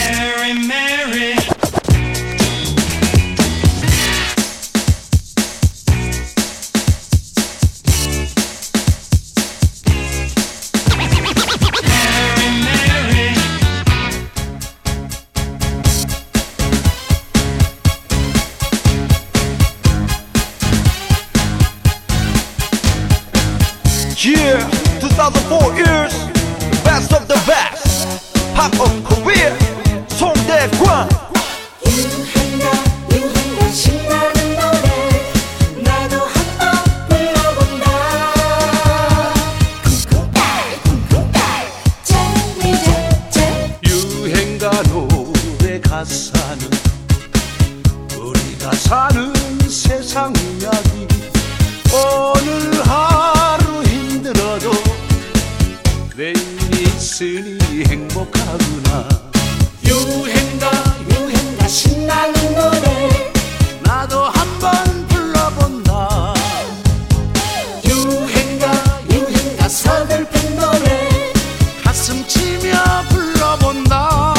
Mary, Mary. Yeah, 2004 years, best of the best, pop of Korea, 송대관. 유행가 신나는 노래 나도 한번 불러본다. 쿵쿵따 짠 유행가 노래 가사는 우리가 사는 세상 이야기. 오늘 하루 힘들어도 내일이 있으니 행복하구나. 유행가 신나는 노래 나도 한번 불러본다. 유행가 서글픈 노래 가슴 치며 불러본다.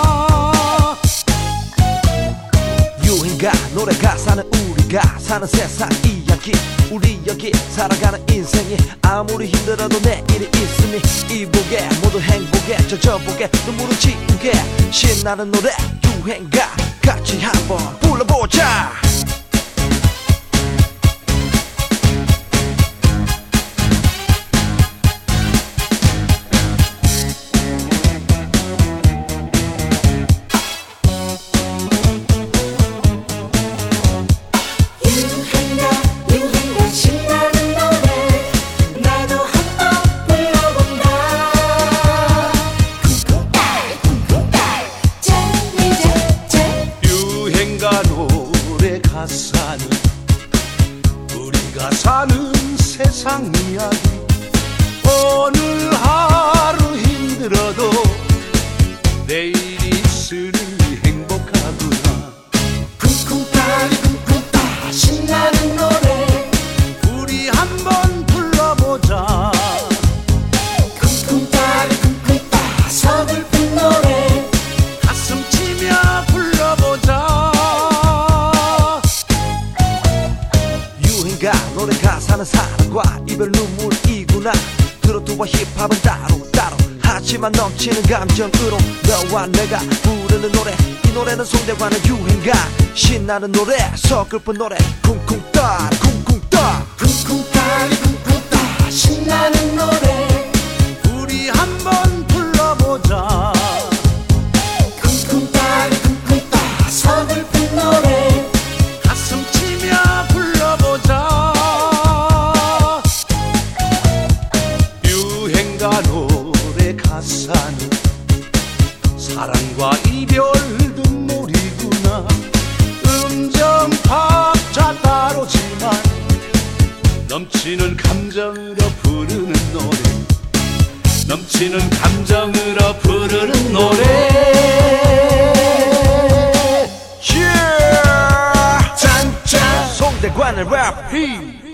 유행가 노래 가사는 우리가 사는 세상 이야기. 우리 여기 살아가는 인생이 아무리 힘들어도 내일이 있으니 이보게 모두 행복에 젖어보게 눈물을 지우게 신나는 노래 유행가 같이 한번 불러보자. 유행가 신나는 노래 나도 한번 불러본다. 쿵쿵따 짠 유행가 노래 가사는 우리가 사는 세상 이야기. 오늘 하루 힘들어도 내일이 있으니 행복하구나. 쿵쿵따 신나는 노래 우리 한번 불러보자. 쿵쿵따 서글픈 노래 가슴 치며 불러보자. 유행가 노래 가사는 사랑과 이별 눈물이구나. 트로트와 힙합은 따로 하지만 넘치는 감정으로 너와 내가 부르는 노래. 이 노래는 송대관의 유행가 신나는 노래 서글픈 노래 쿵쿵따 쿵쿵따 신나는 노래 우리 한번 불러보자. 쿵쿵따 서글픈 노래 가슴 치며 불러보자. 유행가 노래 가사는 사랑과 이별 눈물이구나. 음정 박자 다르지만 넘치는 감정으로 부르는 노래. 넘치는 감정으로 부르는 노래. Yeah! 짠짠 송대관의 랩